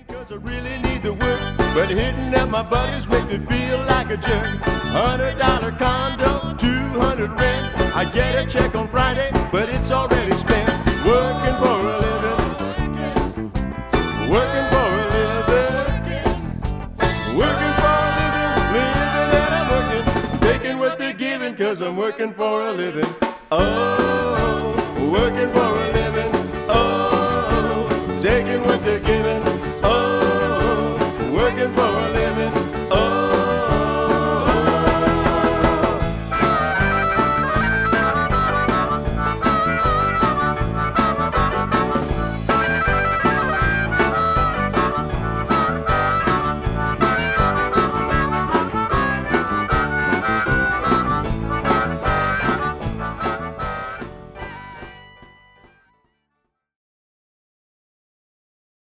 Because I really need the work, but hitting up my buddies make me feel like a jerk. $100 condo, 200 rent. I get a check on Friday, but it's already spent. Working for a living, working for a living, working for a living, living and I'm working, taking what they're giving, cause I'm working for a living. Oh, working for a living, oh, taking what they're giving.